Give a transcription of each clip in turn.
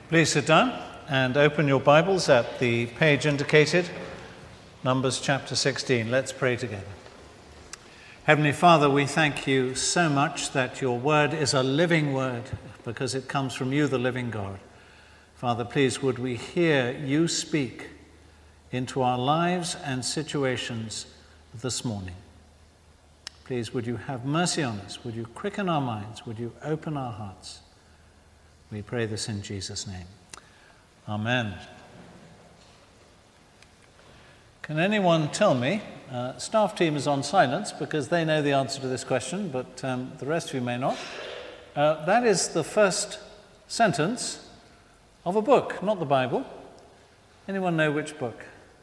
Please sit down and open your Bibles at the page indicated, Numbers chapter 16. Let's pray together. Heavenly Father, we thank you so much that your word is a living word because it comes from you, the living God. Father, please would we hear you speak into our lives and situations this morning. Please would you have mercy on us? Would you quicken our minds? Would you open our hearts? We pray this in Jesus' name. Amen. Can anyone tell me, staff team is on silence because they know the answer to this question, but the rest of you may not. That is the first sentence of a book, not the Bible. Anyone know which book?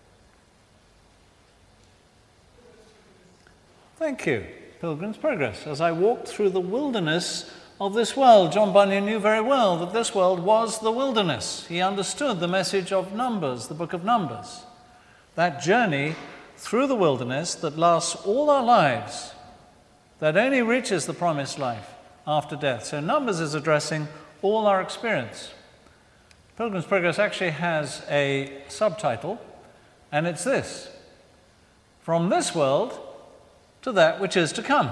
Thank you. Pilgrim's Progress. As I walked through the wilderness of this world, John Bunyan knew very well that this world was the wilderness. He understood the message of Numbers, the book of Numbers. That journey through the wilderness that lasts all our lives, that only reaches the promised life after death. So Numbers is addressing all our experience. Pilgrim's Progress actually has a subtitle, and it's this: From this world to that which is to come.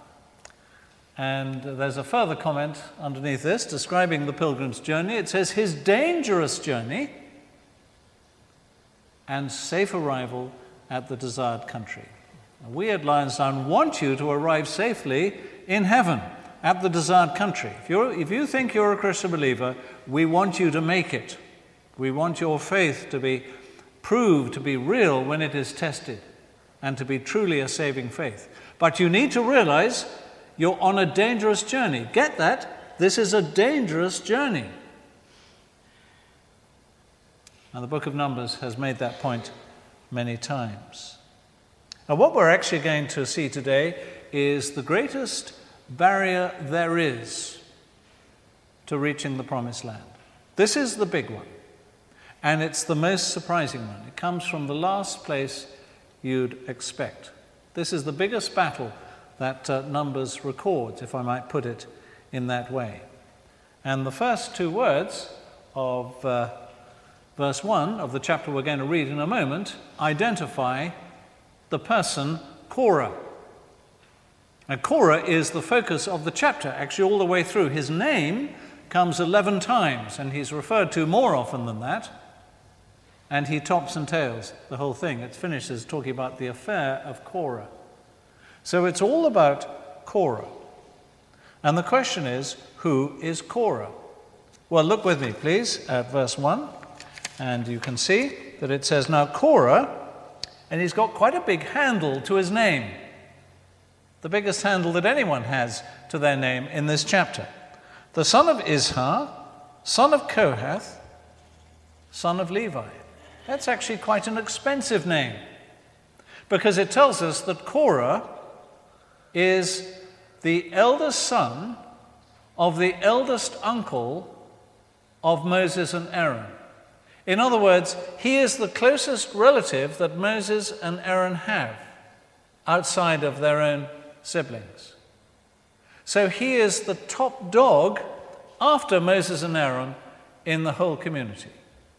And there's a further comment underneath this describing the pilgrim's journey. It says, his dangerous journey and safe arrival at the desired country. We at Lionstown want you to arrive safely in heaven at the desired country. If you think you're a Christian believer, we want you to make it. We want your faith to be proved to be real when it is tested and to be truly a saving faith. But you need to realize you're on a dangerous journey. Get that? This is a dangerous journey. And the book of Numbers has made that point many times. Now, what we're actually going to see today is the greatest barrier there is to reaching the promised land. This is the big one, and it's the most surprising one. It comes from the last place you'd expect. This is the biggest battle that Numbers records, if I might put it in that way. And the first two words of verse 1 of the chapter we're going to read in a moment identify the person Korah. And Korah is the focus of the chapter, actually all the way through. His name comes 11 times, and he's referred to more often than that. And he tops and tails the whole thing. It finishes talking about the affair of Korah. So it's all about Korah. And the question is, who is Korah? Well, look with me, please, at verse 1. And you can see that it says, now Korah, and he's got quite a big handle to his name. The biggest handle that anyone has to their name in this chapter. The son of Izhar, son of Kohath, son of Levi. That's actually quite an expensive name, because it tells us that Korah is the eldest son of the eldest uncle of Moses and Aaron. In other words, he is the closest relative that Moses and Aaron have outside of their own siblings. So he is the top dog after Moses and Aaron in the whole community.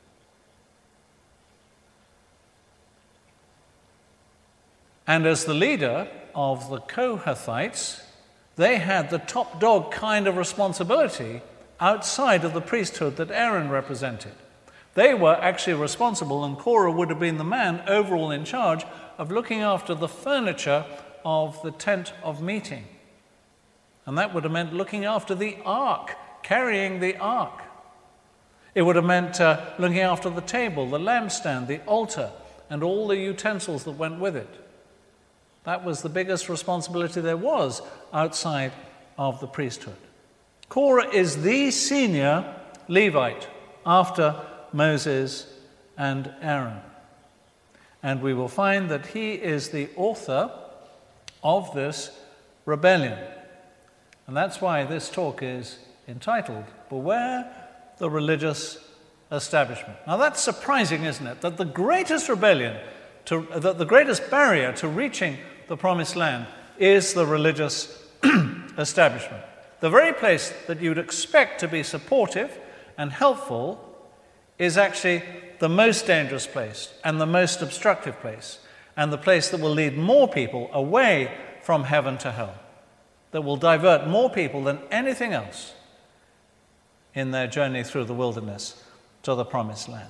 And as the leader of the Kohathites, they had the top dog kind of responsibility outside of the priesthood that Aaron represented. They were actually responsible, and Korah would have been the man overall in charge of looking after the furniture of the tent of meeting. And that would have meant looking after the ark, carrying the ark. It would have meant looking after the table, the lampstand, the altar, and all the utensils that went with it. That was the biggest responsibility there was outside of the priesthood. Korah is the senior Levite after Moses and Aaron. And we will find that he is the author of this rebellion. And that's why this talk is entitled, Beware the Religious Establishment. Now that's surprising, isn't it? That the greatest rebellion, that the greatest barrier to reaching the promised land is the religious establishment. The very place that you'd expect to be supportive and helpful is actually the most dangerous place and the most obstructive place, and the place that will lead more people away from heaven to hell, that will divert more people than anything else in their journey through the wilderness to the promised land.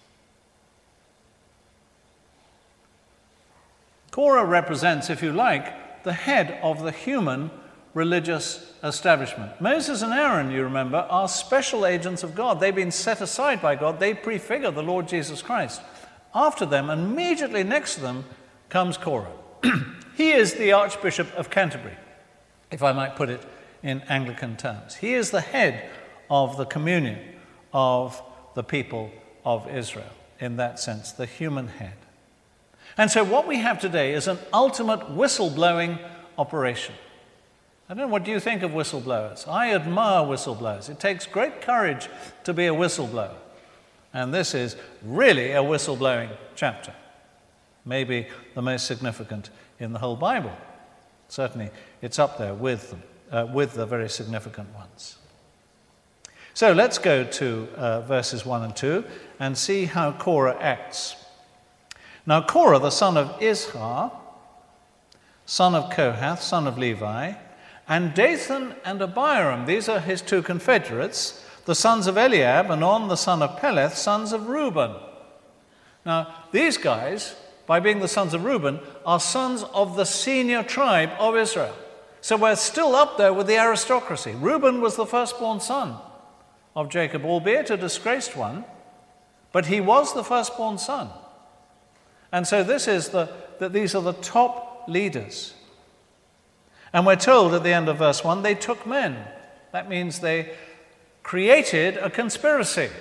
Korah represents, if you like, the head of the human religious establishment. Moses and Aaron, you remember, are special agents of God. They've been set aside by God. They prefigure the Lord Jesus Christ. After them, and immediately next to them, comes Korah. He is the Archbishop of Canterbury, if I might put it in Anglican terms. He is the head of the communion of the people of Israel, in that sense, the human head. And so what we have today is an ultimate whistleblowing operation. I don't know, what do you think of whistleblowers? I admire whistleblowers. It takes great courage to be a whistleblower. And this is really a whistleblowing chapter. Maybe the most significant in the whole Bible. Certainly, it's up there with them, with the very significant ones. So let's go to verses 1 and 2 and see how Korah acts. Now Korah, the son of Izhar, son of Kohath, son of Levi, and Dathan and Abiram, these are his two confederates, the sons of Eliab, and On, the son of Peleth, sons of Reuben. Now, these guys, by being the sons of Reuben, are sons of the senior tribe of Israel. So we're still up there with the aristocracy. Reuben was the firstborn son of Jacob, albeit a disgraced one, but he was the firstborn son. And so this is that these are the top leaders. And we're told at the end of verse 1, they took men. That means they created a conspiracy.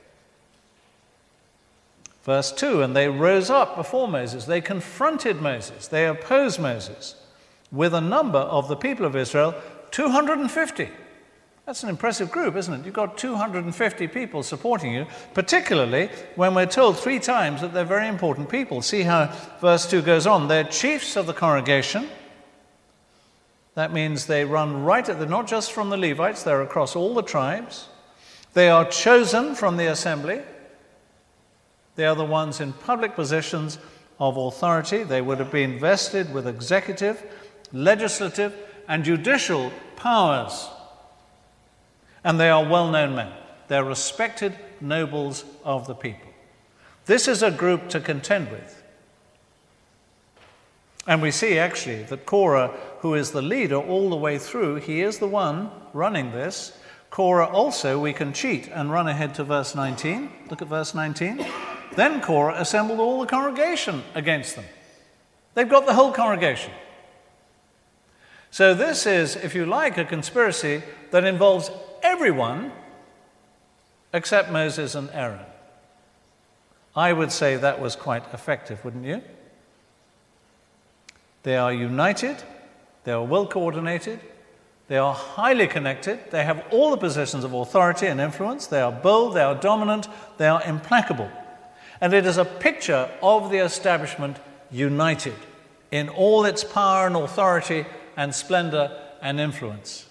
Verse 2, and they rose up before Moses. They confronted Moses. They opposed Moses with a number of the people of Israel, 250. That's an impressive group, isn't it? You've got 250 people supporting you, particularly when we're told 3 times that they're very important people. See how verse 2 goes on. They're chiefs of the congregation. That means they run they're not just from the Levites, they're across all the tribes. They are chosen from the assembly. They are the ones in public positions of authority. They would have been vested with executive, legislative, and judicial powers. And they are well-known men. They're respected nobles of the people. This is a group to contend with. And we see actually that Korah, who is the leader all the way through, he is the one running this. Korah also, we can cheat and run ahead to verse 19. Look at verse 19. Then Korah assembled all the congregation against them. They've got the whole congregation. So this is, if you like, a conspiracy that involves everyone except Moses and Aaron. I would say that was quite effective, wouldn't you? They are united, they are well coordinated, they are highly connected, they have all the positions of authority and influence, they are bold, they are dominant, they are implacable. And it is a picture of the establishment united in all its power and authority and splendor and influence.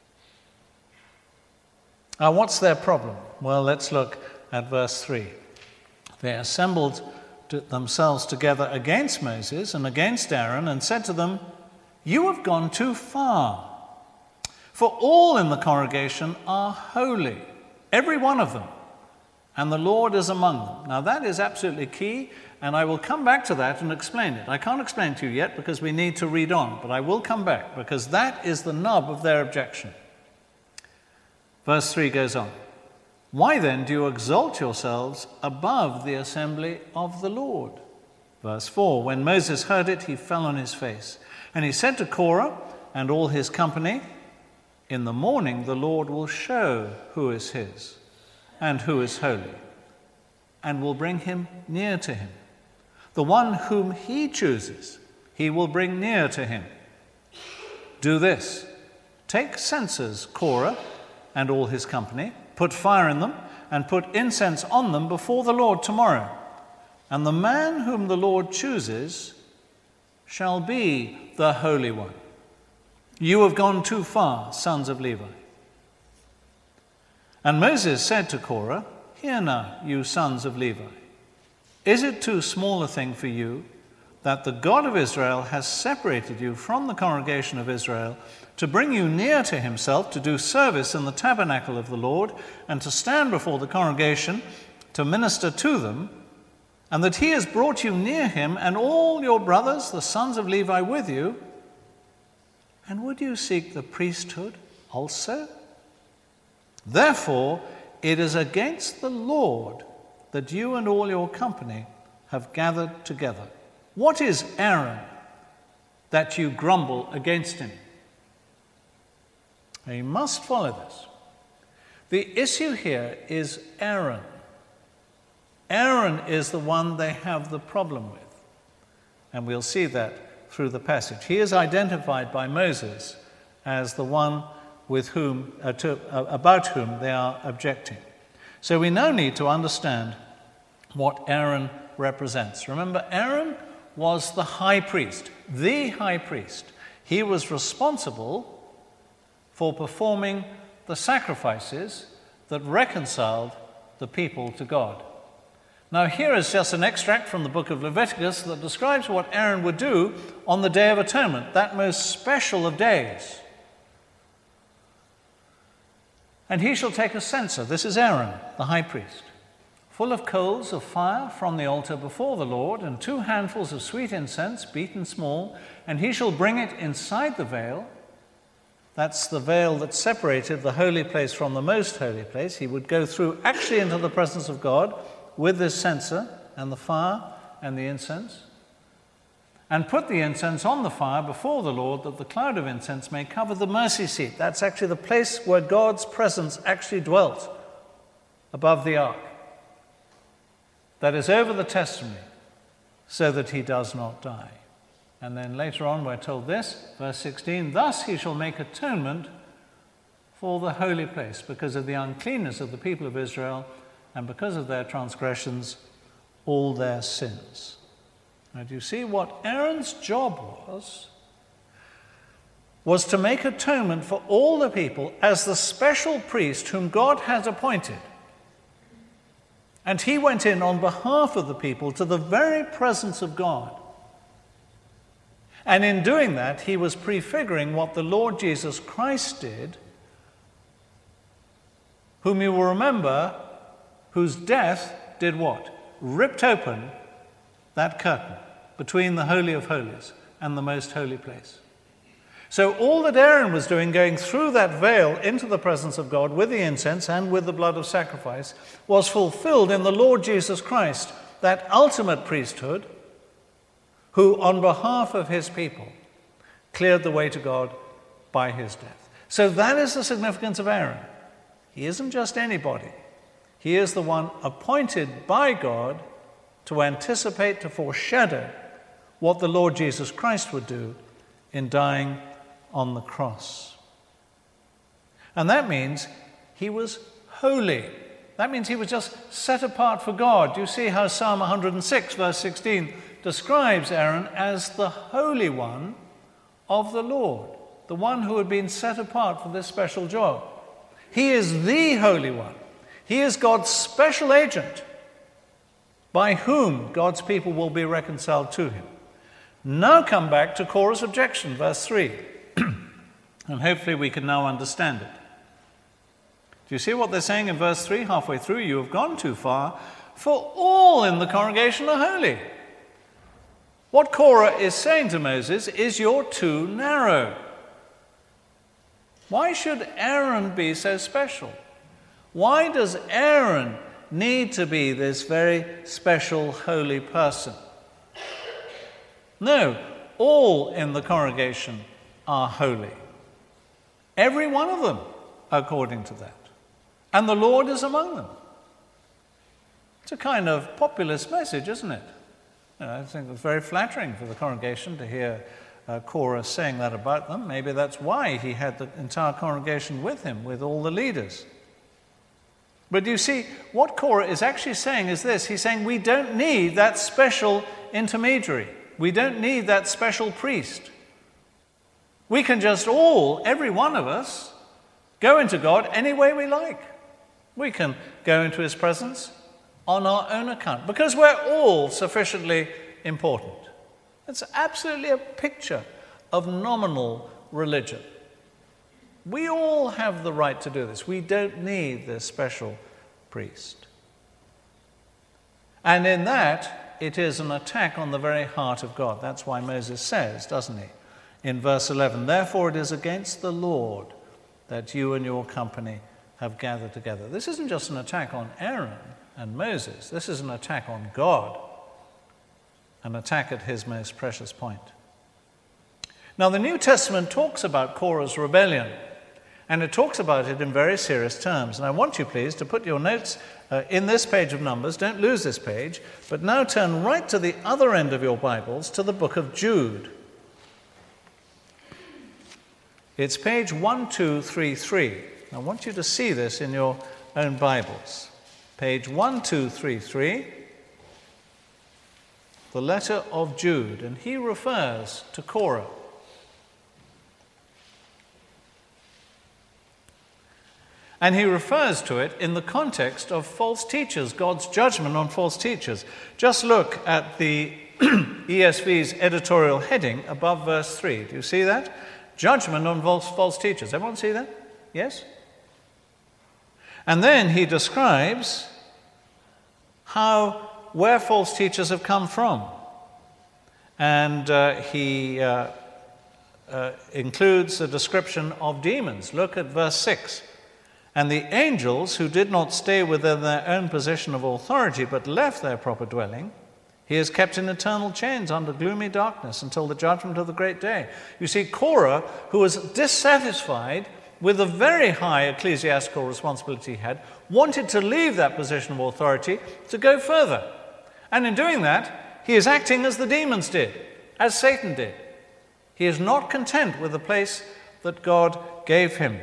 Now, what's their problem? Well, let's look at verse 3. They assembled themselves together against Moses and against Aaron and said to them, "You have gone too far, for all in the congregation are holy, every one of them, and the Lord is among them." Now that is absolutely key, and I will come back to that and explain it. I can't explain it to you yet because we need to read on, but I will come back because that is the nub of their objection. Verse 3 goes on. "Why then do you exalt yourselves above the assembly of the Lord?" Verse 4, "When Moses heard it, he fell on his face. And he said to Korah and all his company, 'In the morning the Lord will show who is his and who is holy, and will bring him near to him. The one whom he chooses, he will bring near to him. Do this, take censers, Korah and all his company, put fire in them, and put incense on them before the Lord tomorrow. And the man whom the Lord chooses shall be the Holy One. You have gone too far, sons of Levi.' And Moses said to Korah, "Hear now, you sons of Levi, is it too small a thing for you that the God of Israel has separated you from the congregation of Israel to bring you near to himself, to do service in the tabernacle of the Lord, and to stand before the congregation to minister to them, and that he has brought you near him and all your brothers, the sons of Levi, with you? And would you seek the priesthood also? Therefore, it is against the Lord that you and all your company have gathered together. What is Aaron that you grumble against him?" Now you must follow this. The issue here is Aaron. Aaron is the one they have the problem with. And we'll see that through the passage. He is identified by Moses as the one with whom, about whom they are objecting. So we now need to understand what Aaron represents. Remember, Aaron was the high priest, the high priest. He was responsible for performing the sacrifices that reconciled the people to God. Now, here is just an extract from the book of Leviticus that describes what Aaron would do on the Day of Atonement, that most special of days. "And he shall take a censer," this is Aaron, the high priest, "full of coals of fire from the altar before the Lord, and 2 handfuls of sweet incense, beaten small, and he shall bring it inside the veil." That's the veil that separated the holy place from the most holy place. He would go through actually into the presence of God with this censer and the fire and the incense, and put the incense on the fire before the Lord, that the cloud of incense may cover the mercy seat. That's actually the place where God's presence actually dwelt above the ark. That is over the testimony, so that he does not die. And then later on we're told this, verse 16, "Thus he shall make atonement for the holy place, because of the uncleanness of the people of Israel, and because of their transgressions, all their sins." Now, do you see what Aaron's job was to make atonement for all the people as the special priest whom God has appointed. And he went in on behalf of the people to the very presence of God. And in doing that, he was prefiguring what the Lord Jesus Christ did, whom you will remember, whose death did what? Ripped open that curtain between the Holy of Holies and the most holy place. So all that Aaron was doing, going through that veil into the presence of God with the incense and with the blood of sacrifice, was fulfilled in the Lord Jesus Christ, that ultimate priesthood, who on behalf of his people cleared the way to God by his death. So that is the significance of Aaron. He isn't just anybody. He is the one appointed by God to anticipate, to foreshadow what the Lord Jesus Christ would do in dying on the cross. And that means he was holy. That means he was just set apart for God. You see how Psalm 106, verse 16, describes Aaron as the Holy One of the Lord, the one who had been set apart for this special job. He is the Holy One. He is God's special agent by whom God's people will be reconciled to him. Now come back to Korah's objection, verse 3. And hopefully we can now understand it. Do you see what they're saying in verse 3? Halfway through, "You have gone too far, for all in the congregation are holy." What Korah is saying to Moses is, "You're too narrow." Why should Aaron be so special? Why does Aaron need to be this very special holy person? No, all in the congregation are holy. Every one of them, according to that. And the Lord is among them. It's a kind of populist message, isn't it? I think it's very flattering for the congregation to hear Korah saying that about them. Maybe that's why he had the entire congregation with him, with all the leaders. But you see, what Korah is actually saying is this. He's saying we don't need that special intermediary. We don't need that special priest. We can just all, every one of us, go into God any way we like. We can go into his presence on our own account because we're all sufficiently important. It's absolutely a picture of nominal religion. We all have the right to do this. We don't need this special priest. And in that, it is an attack on the very heart of God. That's why Moses says, doesn't he, in verse 11, "Therefore it is against the Lord that you and your company have gathered together." This isn't just an attack on Aaron and Moses. This is an attack on God, an attack at his most precious point. Now, the New Testament talks about Korah's rebellion, and it talks about it in very serious terms. And I want you, please, to put your notes in this page of Numbers. Don't lose this page, but now turn right to the other end of your Bibles to the book of Jude. It's page 1233. I want you to see this in your own Bibles. Page 1233, the letter of Jude, and he refers to Korah. And he refers to it in the context of false teachers, God's judgment on false teachers. Just look at the ESV's editorial heading above verse 3. Do you see that? Judgment on false teachers. Everyone see that? Yes? And then he describes where false teachers have come from. And he includes a description of demons. Look at verse 6. "And the angels who did not stay within their own position of authority but left their proper dwelling, he is kept in eternal chains under gloomy darkness until the judgment of the great day." You see, Korah, who was dissatisfied with the very high ecclesiastical responsibility he had, wanted to leave that position of authority to go further. And in doing that, he is acting as the demons did, as Satan did. He is not content with the place that God gave him.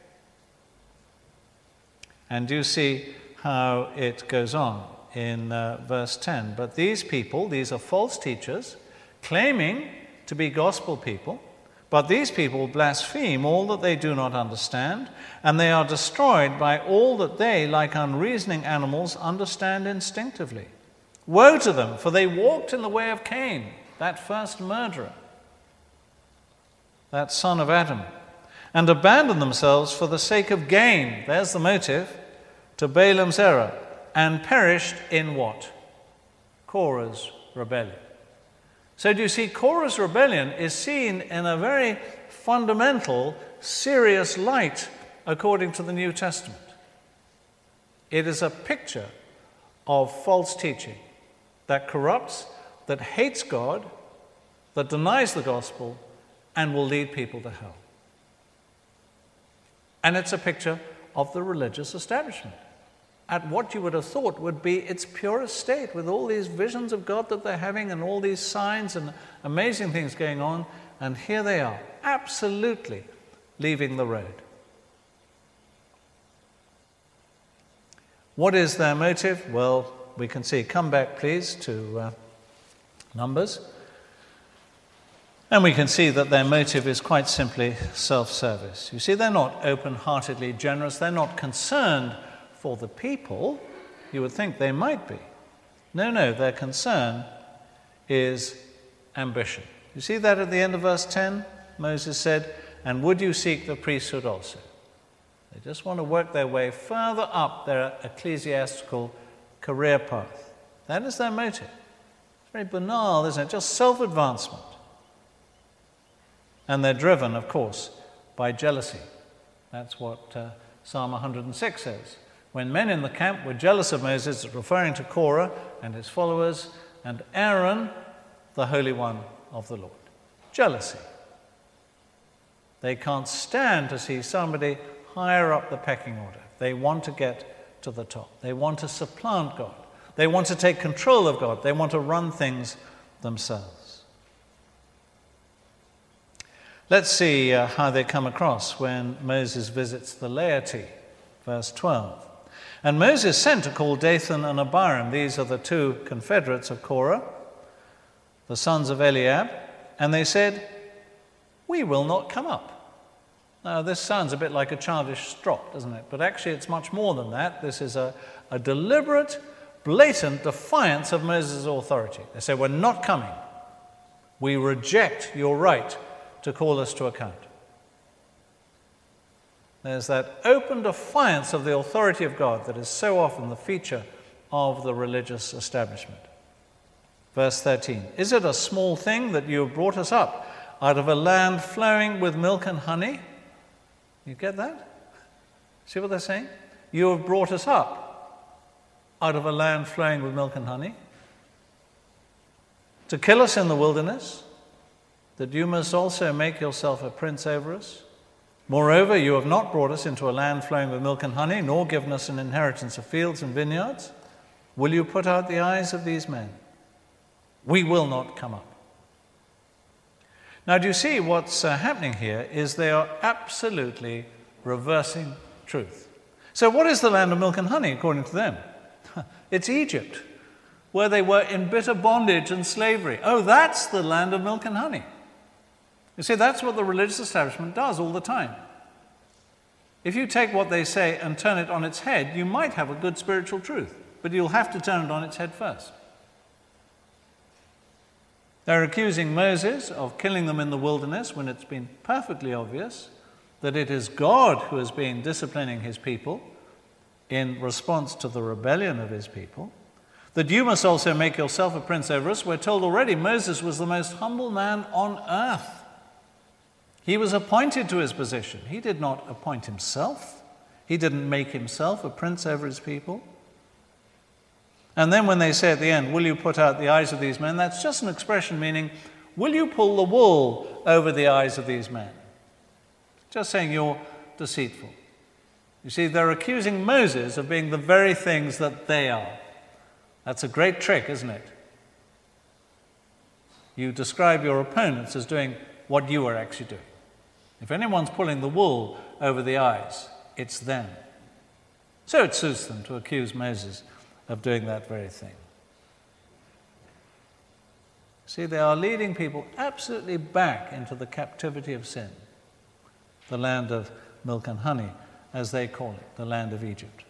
And do you see how it goes on in verse 10? "But these people," these are false teachers, claiming to be gospel people, "but these people blaspheme all that they do not understand, and they are destroyed by all that they, like unreasoning animals, understand instinctively. Woe to them, for they walked in the way of Cain, that first murderer, that son of Adam, and abandoned themselves for the sake of gain," there's the motive, "to Balaam's error, and perished in" what? Korah's rebellion. So do you see, Korah's rebellion is seen in a very fundamental, serious light according to the New Testament. It is a picture of false teaching that corrupts, that hates God, that denies the gospel, and will lead people to hell. And it's a picture of the religious establishment at what you would have thought would be its purest state, with all these visions of God that they're having and all these signs and amazing things going on, and here they are, absolutely leaving the road. What is their motive? Well, we can see. Come back, please, to Numbers. And we can see that their motive is quite simply self-service. You see, they're not open-heartedly generous. They're not concerned for the people. You would think they might be. No, their concern is ambition. You see that at the end of verse 10? Moses said, "And would you seek the priesthood also?" They just want to work their way further up their ecclesiastical career path. That is their motive. It's very banal, isn't it? Just self-advancement. And they're driven, of course, by jealousy. That's what Psalm 106 says. When men in the camp were jealous of Moses, referring to Korah and his followers, and Aaron, the Holy One of the Lord. Jealousy. They can't stand to see somebody higher up the pecking order. They want to get to the top. They want to supplant God. They want to take control of God. They want to run things themselves. Let's see how they come across when Moses visits the laity. Verse 12. "And Moses sent to call Dathan and Abiram." These are the two confederates of Korah, the sons of Eliab. "And they said, 'We will not come up.' Now, this sounds a bit like a childish strop, doesn't it? But actually, it's much more than that. This is a deliberate, blatant defiance of Moses' authority. They say, we're not coming. We reject your right to call us to account. There's that open defiance of the authority of God that is so often the feature of the religious establishment. Verse 13, is it a small thing that you have brought us up out of a land flowing with milk and honey? You get that? See what they're saying? You have brought us up out of a land flowing with milk and honey to kill us in the wilderness, that you must also make yourself a prince over us. Moreover, you have not brought us into a land flowing with milk and honey, nor given us an inheritance of fields and vineyards. Will you put out the eyes of these men? We will not come up. Now, do you see what's happening here is they are absolutely reversing truth. So what is the land of milk and honey according to them? It's Egypt, where they were in bitter bondage and slavery. Oh, that's the land of milk and honey. You see, that's what the religious establishment does all the time. If you take what they say and turn it on its head, you might have a good spiritual truth, but you'll have to turn it on its head first. They're accusing Moses of killing them in the wilderness when it's been perfectly obvious that it is God who has been disciplining his people in response to the rebellion of his people. That you must also make yourself a prince over us. We're told already Moses was the most humble man on earth. He was appointed to his position. He did not appoint himself. He didn't make himself a prince over his people. And then when they say at the end, will you put out the eyes of these men? That's just an expression meaning, will you pull the wool over the eyes of these men? Just saying you're deceitful. You see, they're accusing Moses of being the very things that they are. That's a great trick, isn't it? You describe your opponents as doing what you are actually doing. If anyone's pulling the wool over the eyes, it's them. So it suits them to accuse Moses of doing that very thing. See, they are leading people absolutely back into the captivity of sin, the land of milk and honey, as they call it, the land of Egypt.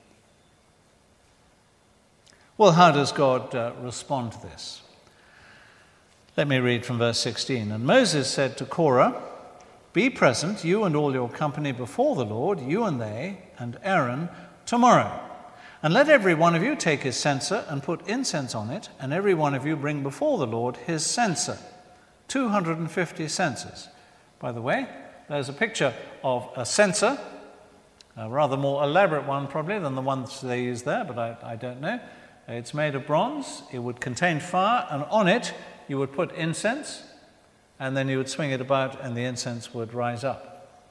Well, how does God respond to this? Let me read from verse 16. And Moses said to Korah, be present, you and all your company before the Lord, you and they, and Aaron, tomorrow. And let every one of you take his censer and put incense on it, and every one of you bring before the Lord his censer. 250 censers. By the way, there's a picture of a censer, a rather more elaborate one probably than the ones they use there, but I don't know. It's made of bronze. It would contain fire, and on it you would put incense, and then you would swing it about, and the incense would rise up.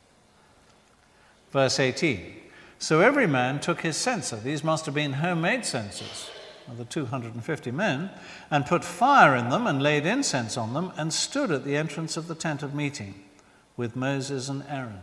Verse 18. So every man took his censer. These must have been homemade censers of the 250 men, and put fire in them and laid incense on them and stood at the entrance of the tent of meeting with Moses and Aaron.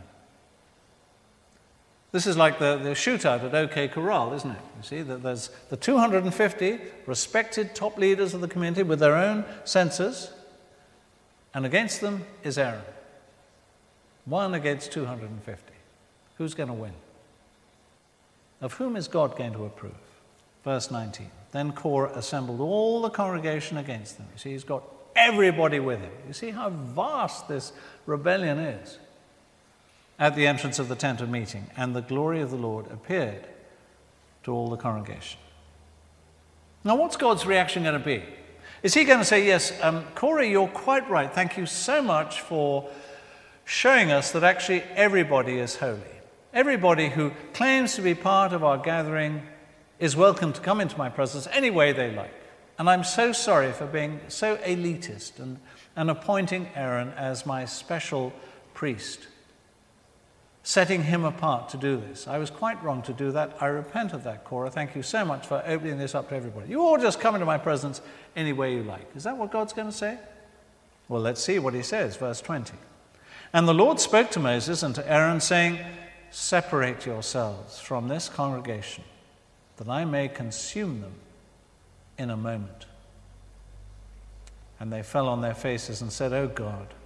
This is like the shootout at OK Corral, isn't it? You see, that there's the 250 respected top leaders of the community with their own censers, and against them is Aaron. 1 against 250. Who's going to win? Of whom is God going to approve? Verse 19. Then Korah assembled all the congregation against them. You see, he's got everybody with him. You see how vast this rebellion is. At the entrance of the tent of meeting, and the glory of the Lord appeared to all the congregation. Now, what's God's reaction going to be? Is he going to say, yes, Korah, you're quite right. Thank you so much for showing us that actually everybody is holy. Everybody who claims to be part of our gathering is welcome to come into my presence any way they like. And I'm so sorry for being so elitist and appointing Aaron as my special priest, setting him apart to do this. I was quite wrong to do that. I repent of that, Korah. Thank you so much for opening this up to everybody. You all just come into my presence any way you like. Is that what God's going to say? Well, let's see what he says, verse 20. And the Lord spoke to Moses and to Aaron, saying, separate yourselves from this congregation, that I may consume them in a moment. And they fell on their faces and said, O God,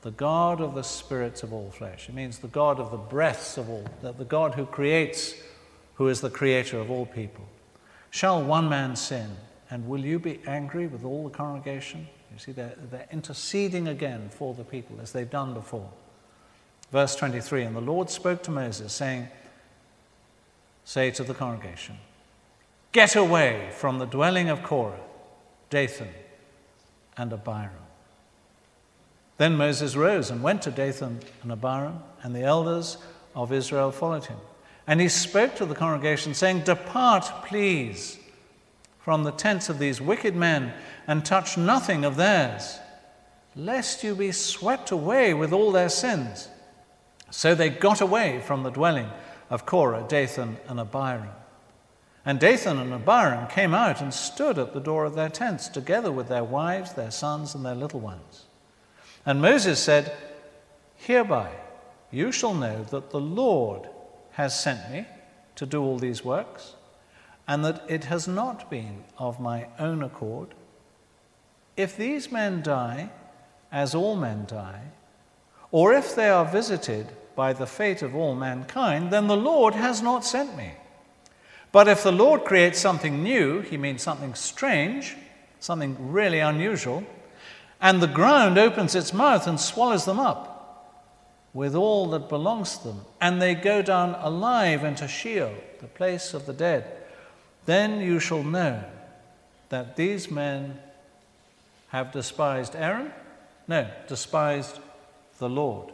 the God of the spirits of all flesh. It means the God of the breaths of all, the God who creates, who is the creator of all people. Shall one man sin, and will you be angry with all the congregation? You see, they're interceding again for the people as they've done before. Verse 23, and the Lord spoke to Moses, saying, say to the congregation, get away from the dwelling of Korah, Dathan, and Abiram. Then Moses rose and went to Dathan and Abiram, and the elders of Israel followed him. And he spoke to the congregation, saying, depart, please, from the tents of these wicked men, and touch nothing of theirs, lest you be swept away with all their sins. So they got away from the dwelling of Korah, Dathan, and Abiram. And Dathan and Abiram came out and stood at the door of their tents, together with their wives, their sons, and their little ones. And Moses said, hereby you shall know that the Lord has sent me to do all these works, and that it has not been of my own accord. If these men die, as all men die, or if they are visited by the fate of all mankind, then the Lord has not sent me. But if the Lord creates something new, he means something strange, something really unusual, and the ground opens its mouth and swallows them up with all that belongs to them, and they go down alive into Sheol, the place of the dead, then you shall know that these men have despised Aaron? No, despised the Lord.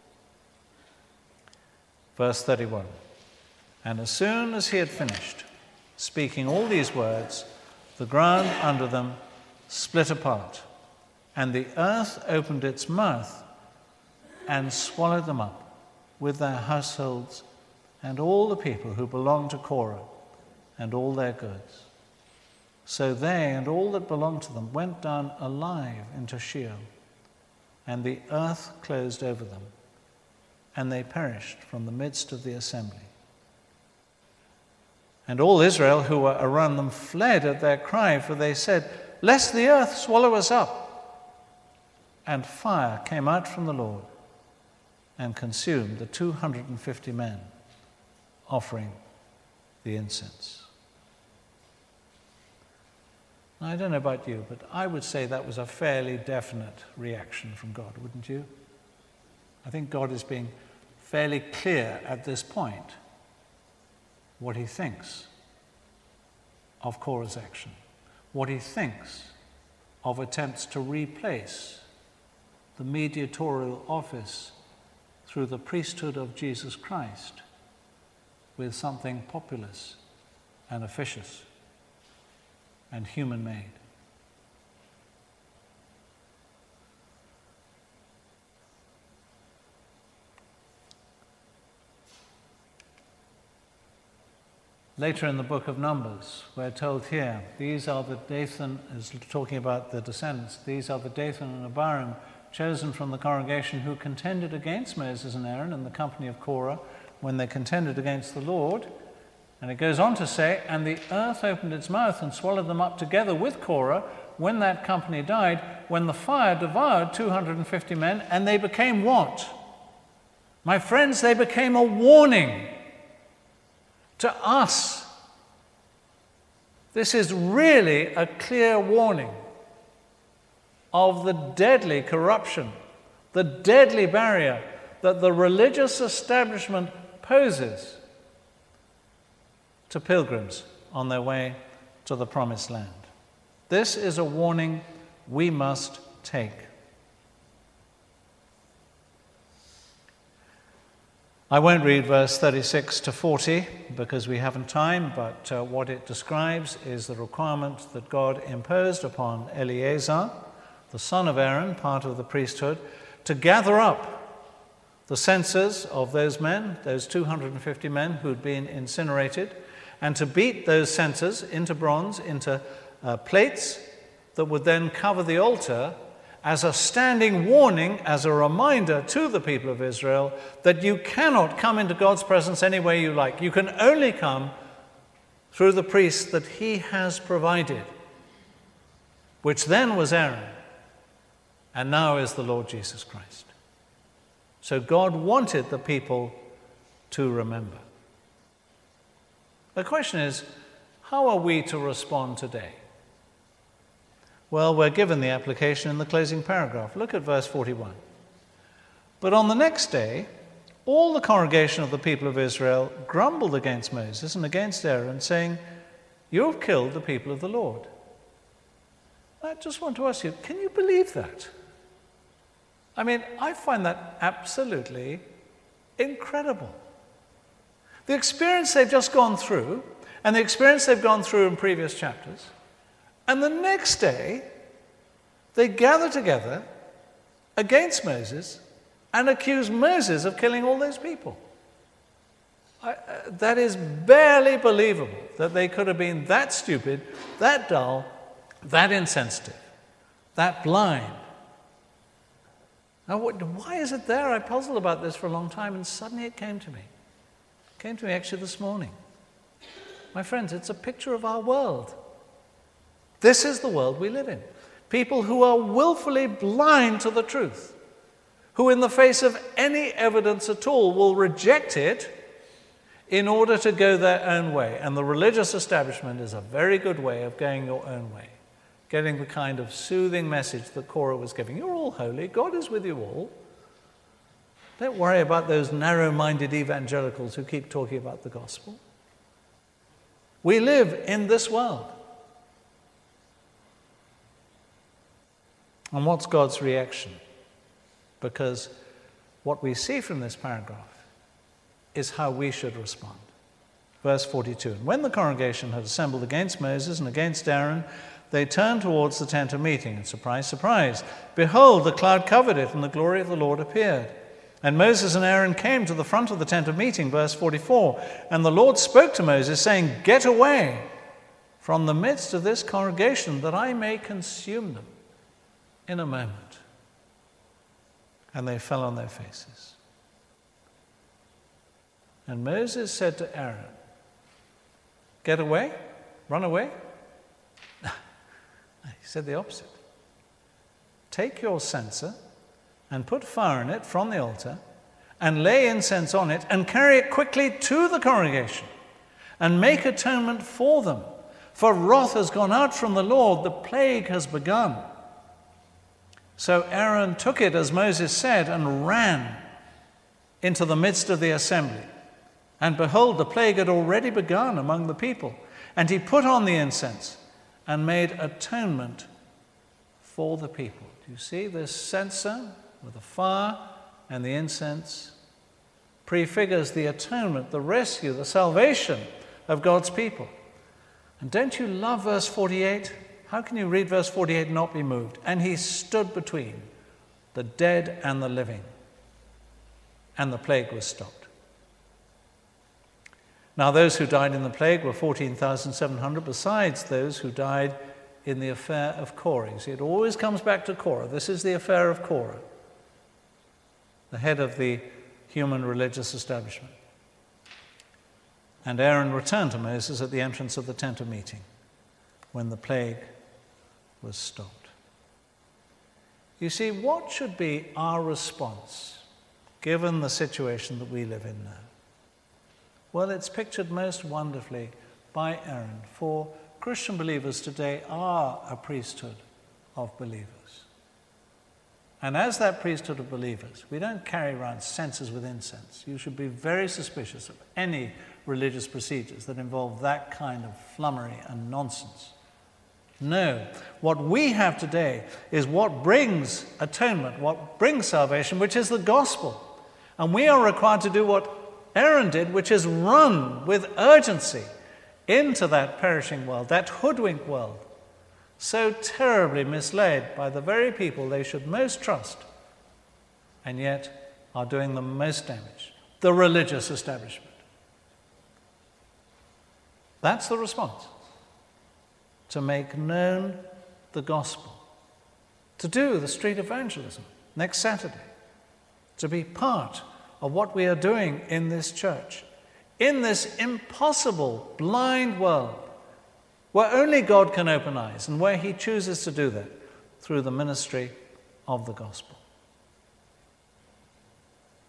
Verse 31. And as soon as he had finished speaking all these words, the ground under them split apart, and the earth opened its mouth and swallowed them up with their households and all the people who belonged to Korah and all their goods. So they and all that belonged to them went down alive into Sheol, and the earth closed over them, and they perished from the midst of the assembly. And all Israel who were around them fled at their cry, for they said, lest the earth swallow us up. And fire came out from the Lord and consumed the 250 men offering the incense. Now, I don't know about you, but I would say that was a fairly definite reaction from God, wouldn't you? I think God is being fairly clear at this point what he thinks of Korah's action, what he thinks of attempts to replace the mediatorial office through the priesthood of Jesus Christ with something populous and officious and human-made. Later in the book of Numbers, we're told here, these are the Dathan, is talking about the descendants, these are the Dathan and Abiram, chosen from the congregation who contended against Moses and Aaron and the company of Korah when they contended against the Lord. And it goes on to say, and the earth opened its mouth and swallowed them up together with Korah when that company died, when the fire devoured 250 men, and they became what? My friends, they became a warning to us. This is really a clear warning of the deadly corruption, the deadly barrier that the religious establishment poses to pilgrims on their way to the promised land. This is a warning we must take. I won't read verse 36 to 40 because we haven't time, but what it describes is the requirement that God imposed upon Eleazar, the son of Aaron, part of the priesthood, to gather up the censers of those men, those 250 men who'd been incinerated, and to beat those censers into bronze, into plates that would then cover the altar as a standing warning, as a reminder to the people of Israel that you cannot come into God's presence any way you like. You can only come through the priest that he has provided, which then was Aaron, and now is the Lord Jesus Christ. So God wanted the people to remember. The question is, how are we to respond today? Well, we're given the application in the closing paragraph. Look at verse 41. But on the next day, all the congregation of the people of Israel grumbled against Moses and against Aaron, saying, "You have killed the people of the Lord." I just want to ask you, can you believe that? I mean, I find that absolutely incredible. The experience they've just gone through, and the experience they've gone through in previous chapters, and the next day, they gather together against Moses and accuse Moses of killing all those people. That is barely believable, that they could have been that stupid, that dull, that insensitive, that blind. Now, why is it there? I puzzled about this for a long time, and suddenly it came to me. It came to me actually this morning. My friends, it's a picture of our world. This is the world we live in. People who are willfully blind to the truth, who in the face of any evidence at all will reject it in order to go their own way. And the religious establishment is a very good way of going your own way, getting the kind of soothing message that Korah was giving. You're all holy. God is with you all. Don't worry about those narrow-minded evangelicals who keep talking about the gospel. We live in this world. And what's God's reaction? Because what we see from this paragraph is how we should respond. Verse 42, and when the congregation had assembled against Moses and against Aaron, they turned towards the tent of meeting, and surprise, surprise, behold, the cloud covered it, and the glory of the Lord appeared. And Moses and Aaron came to the front of the tent of meeting, verse 44, and the Lord spoke to Moses, saying, "Get away from the midst of this congregation, that I may consume them in a moment." And they fell on their faces. And Moses said to Aaron, "Get away? Run away?" He said the opposite. "Take your censer and put fire in it from the altar and lay incense on it and carry it quickly to the congregation and make atonement for them. For wrath has gone out from the Lord, the plague has begun." So Aaron took it as Moses said and ran into the midst of the assembly. And behold, the plague had already begun among the people. And he put on the incense and made atonement for the people. Do you see this censer with the fire and the incense prefigures the atonement, the rescue, the salvation of God's people? And don't you love verse 48? How can you read verse 48 and not be moved? And he stood between the dead and the living, and the plague was stopped. Now those who died in the plague were 14,700, besides those who died in the affair of Korah. See, it always comes back to Korah. This is the affair of Korah, the head of the human religious establishment. And Aaron returned to Moses at the entrance of the tent of meeting when the plague was stopped. You see, what should be our response given the situation that we live in now? Well, it's pictured most wonderfully by Aaron, for Christian believers today are a priesthood of believers. And as that priesthood of believers, we don't carry around censers with incense. You should be very suspicious of any religious procedures that involve that kind of flummery and nonsense. No, what we have today is what brings atonement, what brings salvation, which is the gospel. And we are required to do what Aaron did, which is run with urgency into that perishing world, that hoodwinked world, so terribly misled by the very people they should most trust, and yet are doing the most damage, the religious establishment. That's the response. To make known the gospel, to do the street evangelism next Saturday, to be part of what we are doing in this church, in this impossible, blind world, where only God can open eyes, and where he chooses to do that through the ministry of the gospel.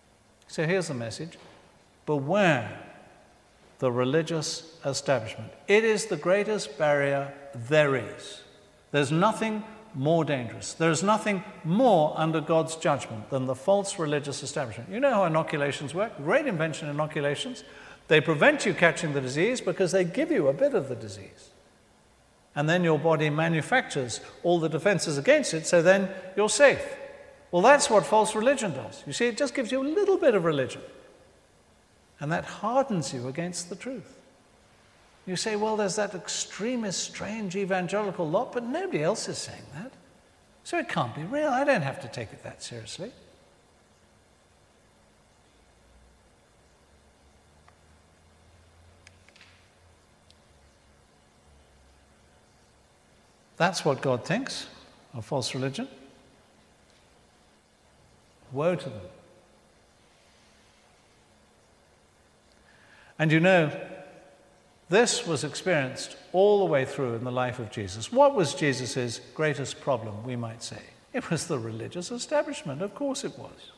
So here's the message. Beware the religious establishment. It is the greatest barrier there is. There's nothing more dangerous. There's nothing more under God's judgment than the false religious establishment. You know how inoculations work? Great invention, inoculations. They prevent you catching the disease because they give you a bit of the disease. And then your body manufactures all the defenses against it, so then you're safe. Well, that's what false religion does. You see, it just gives you a little bit of religion. And that hardens you against the truth. You say, well, there's that extremist, strange evangelical lot, but nobody else is saying that. So it can't be real. I don't have to take it that seriously. That's what God thinks of false religion. Woe to them. And you know, this was experienced all the way through in the life of Jesus. What was Jesus' greatest problem, we might say? It was the religious establishment. Of course it was.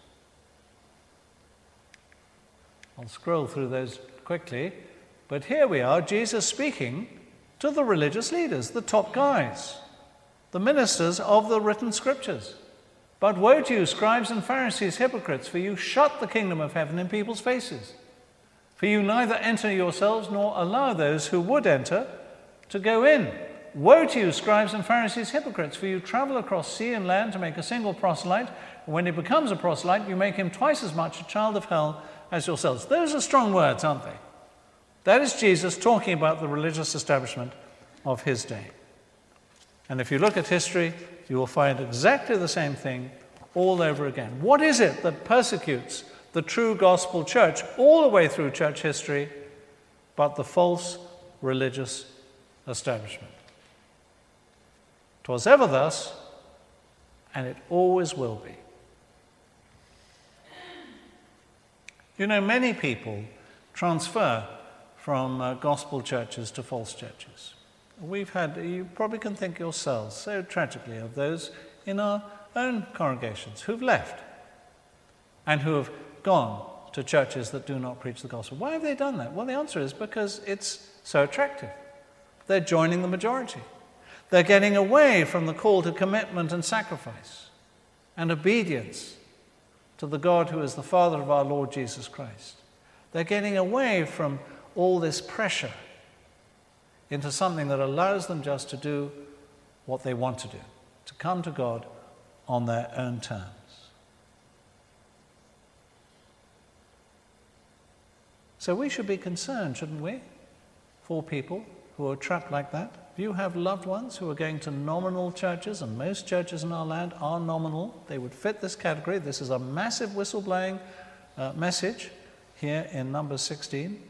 I'll scroll through those quickly. But here we are, Jesus speaking to the religious leaders, the top guys, the ministers of the written scriptures. But woe to you, scribes and Pharisees, hypocrites, for you shut the kingdom of heaven in people's faces. For you neither enter yourselves nor allow those who would enter to go in. Woe to you, scribes and Pharisees, hypocrites, for you travel across sea and land to make a single proselyte, and when he becomes a proselyte, you make him twice as much a child of hell as yourselves. Those are strong words, aren't they? That is Jesus talking about the religious establishment of his day. And if you look at history, you will find exactly the same thing all over again. What is it that persecutes the true gospel church all the way through church history but the false religious establishment? 'Twas ever thus, and it always will be. You know, many people transfer from gospel churches to false churches. We've had, you probably can think yourselves so tragically of those in our own congregations who've left and who have gone to churches that do not preach the gospel. Why have they done that? Well, the answer is because it's so attractive. They're joining the majority. They're getting away from the call to commitment and sacrifice and obedience to the God who is the Father of our Lord Jesus Christ. They're getting away from all this pressure into something that allows them just to do what they want to do, to come to God on their own terms. So we should be concerned, shouldn't we, for people who are trapped like that? If you have loved ones who are going to nominal churches, and most churches in our land are nominal, they would fit this category. This is a massive whistleblowing message here in Numbers 16.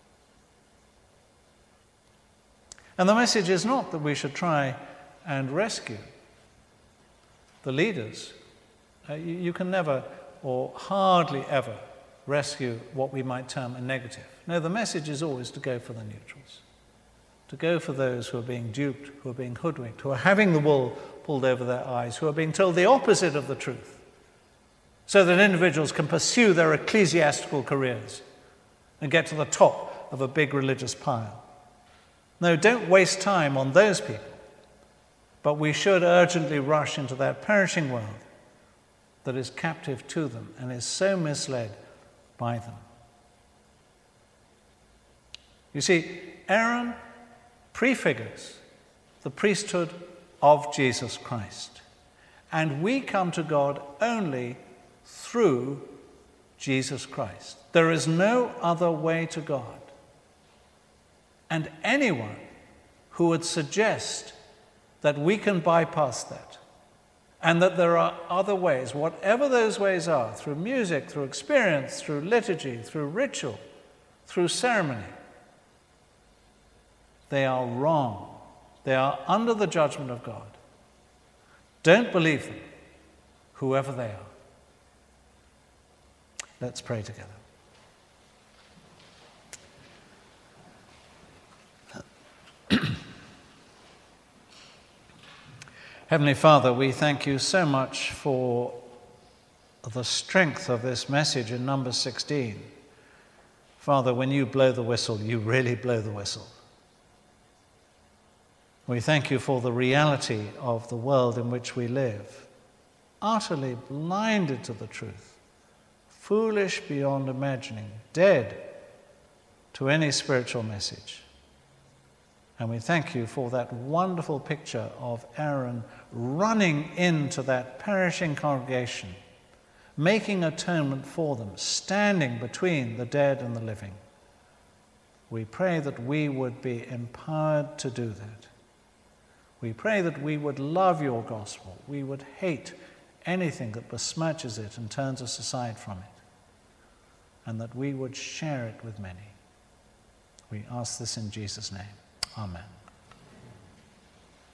And the message is not that we should try and rescue the leaders. You can never, or hardly ever, rescue what we might term a negative. No, the message is always to go for the neutrals, to go for those who are being duped, who are being hoodwinked, who are having the wool pulled over their eyes, who are being told the opposite of the truth, so that individuals can pursue their ecclesiastical careers and get to the top of a big religious pile. No, don't waste time on those people, but we should urgently rush into that perishing world that is captive to them and is so misled by them. You see, Aaron prefigures the priesthood of Jesus Christ, and we come to God only through Jesus Christ. There is no other way to God. And anyone who would suggest that we can bypass that and that there are other ways, whatever those ways are, through music, through experience, through liturgy, through ritual, through ceremony, they are wrong. They are under the judgment of God. Don't believe them, whoever they are. Let's pray together. Heavenly Father, we thank you so much for the strength of this message in Numbers 16. Father, when you blow the whistle, you really blow the whistle. We thank you for the reality of the world in which we live, utterly blinded to the truth, foolish beyond imagining, dead to any spiritual message. And we thank you for that wonderful picture of Aaron running into that perishing congregation, making atonement for them, standing between the dead and the living. We pray that we would be empowered to do that. We pray that we would love your gospel. We would hate anything that besmirches it and turns us aside from it. And that we would share it with many. We ask this in Jesus' name. Amen.